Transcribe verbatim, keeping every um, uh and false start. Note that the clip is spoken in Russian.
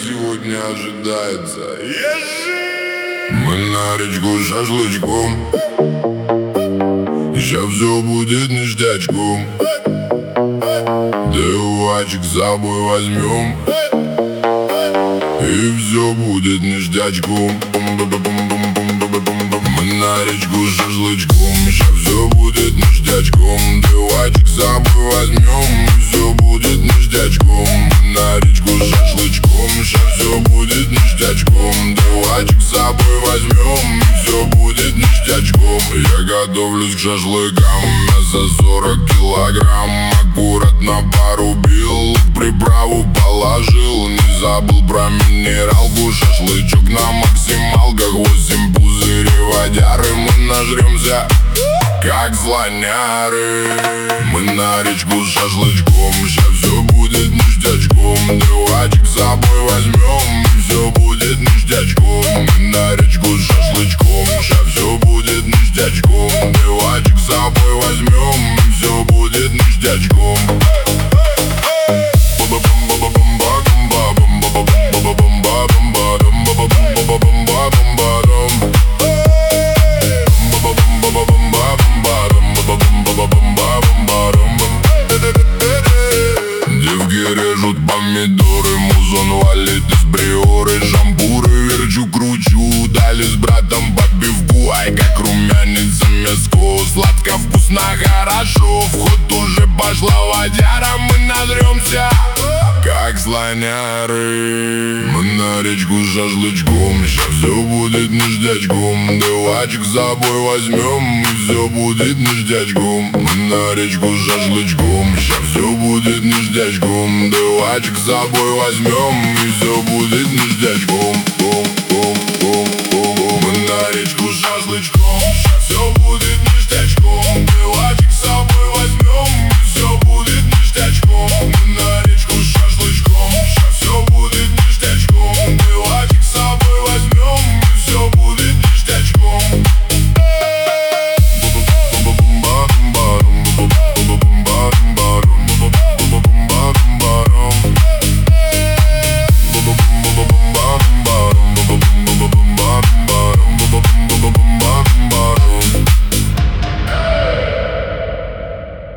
сегодня ожидается. Ежи! Мы на речку с шашлычком. Сейчас все будет ништячком. Девочек с собой возьмем, и все будет ништячком. Мы на речку с шашлычком. Сейчас все будет ништячком. Девочек с собой возьмем, и все будет ништячком. Мы на речку с шашлычком. Сейчас все будет ништячком. Девочек с собой возьмем, и все будет ништячком. Я готовлюсь к шашлыкам. Мясо сорок килограмм. Аккуратно порубил, приправу положил. Не забыл про минералку. Шашлычок на максималках. Восемь пузырей водяры. Мы нажремся, как слоняры. Мы на речку с шашлычком. Сейчас все будет ништячком. Девочек с собой возьмем, и все будет ништячком. Мы на речку с шашлычком. Сейчас все будет ништячком. Девочек с собой возьмем, и все будет ништячком. Режут помидоры, музон валит из бриоры. Шампуры верчу, кручу, дали с братом по пивку. Ай, как румянится мяско, сладко, вкусно, хорошо. В ход уже пошла водяра, мы назремся, как слоняры. Мы на речку с шашлычком. Сейчас все будет ништячком. Девочек с собой возьмем, и все будет ништячком. Мы на речку с шашлычком. Сейчас все будет ништячком. Девочек с собой возьмем, и все будет ништячком.